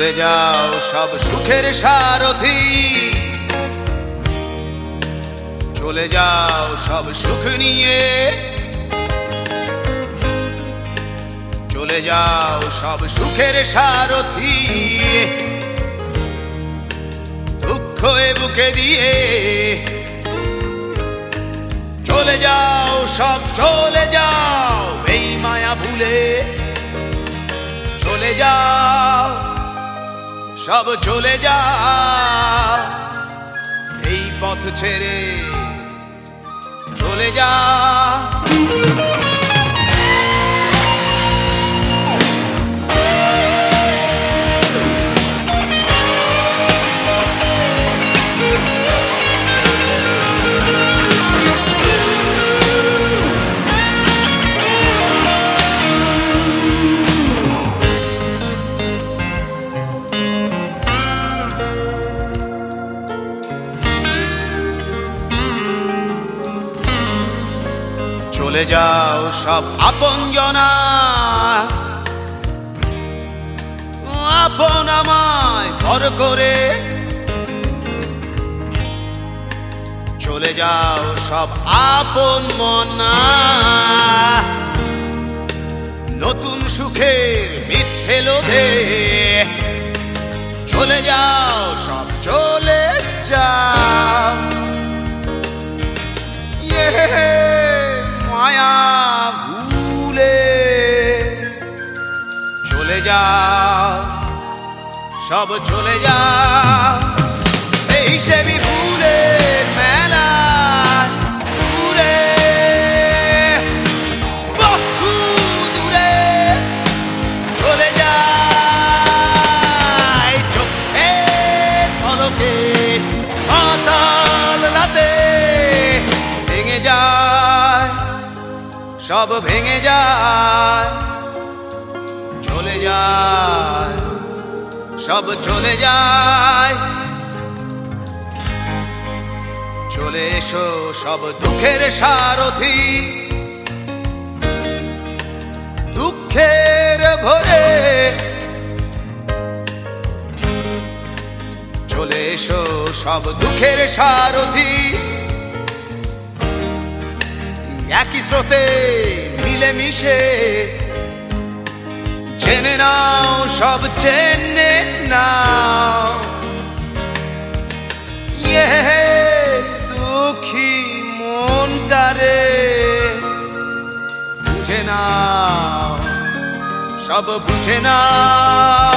চলে যাও সব সুখের সারথি, চলে যাও সব সুখ নিয়ে, চলে যাও সব সুখের সারথি, দুঃখ এ বুকে দিয়ে চলে যাও সব, চলে যাও এই মায়া ভুলে, চলে যাও সব, চলে যাও এই পথ ছেড়ে, চলে যাও। চলে যাও সব আপনজনা, আপন আমায় ভর করে, চলে যাও সব আপন মনা, নতুন সুখের মিথ্যে লোভে, চলে যাও সব, চলে যাও মায়া ভুলে, চলে যাও সব, চলে যাও এই সেবি ফুলের মেলা দূরে, বহু দূরে, চলে যায় চোখের পলকে, মাতাল রাতে ভেঙে যায় সব, ভেঙে যায়, চলে যায় সব, চলে যায়। চলে এসো সব দুঃখের সারথি, দুঃখের ভরে, চলে এসো সব দুঃখের সারথি, একই স্রোতে মিলে মিশে, জেনে নাও সব, জেনে নাও দুঃখী মনটারে, বুঝে নাও সব, বুঝে নাও।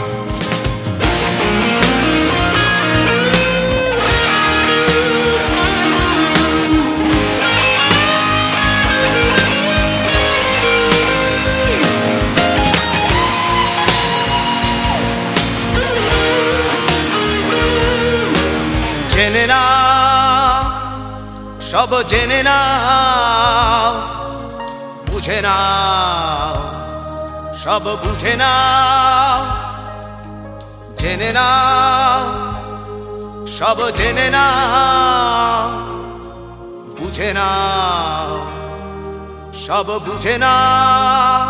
জেনে নাও সব, জেনে নাও, বুঝে নাও সব, বুঝে নাও, জেনে নাও সব, জেনে নাও, বুঝে নাও সব, বুঝে নাও।